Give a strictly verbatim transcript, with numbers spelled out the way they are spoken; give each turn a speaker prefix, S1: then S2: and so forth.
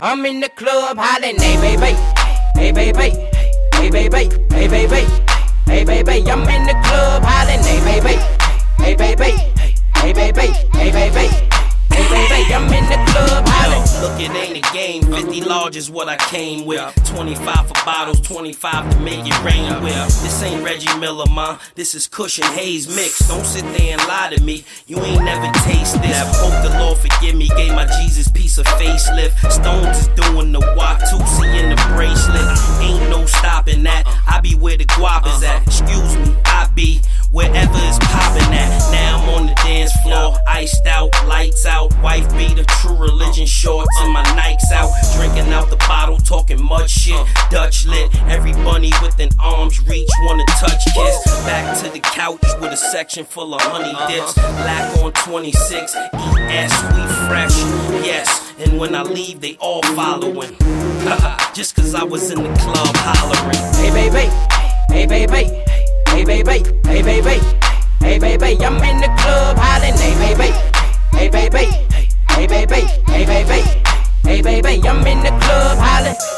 S1: I'm in the club hollering, hey baby, hey baby, hey baby, hey baby, hey baby. I'm in the club hollering, hey baby, hey baby, hey baby, hey baby, hey baby. I'm in the club hollering.
S2: Look, it ain't a game. fifty large is what I came with. twenty-five for bottles, twenty-five to make it rain with. This ain't Reggie Miller, ma. This is Cushion Haze mix. Don't sit there and lie to me. You ain't never taste this. Hope the Lord forgive me. Gave my Jesus piece of facelift. Stones is doing the Watusi in the bracelet. Ain't no stopping that. I be where the guap is at. Excuse me, I be wherever it's popping at. Now I'm on the dance floor, iced out, lights out. Wife beat a True Religion shorts and my Nikes out. Drinking out the bottle, talking mud shit. Dutch lit, every bunny within arm's reach wanna touch kiss. Back to the couch with a section full of honey dips. Black on twenty-six, E S, we fresh, yes. And when I leave, they all following. Just cause I was in the club hollering.
S1: Hey baby, hey baby, hey baby, hey baby, hey baby. I'm in the club hollering, hey baby, hey baby, hey baby, hey baby, hey baby. I'm in the club hollering.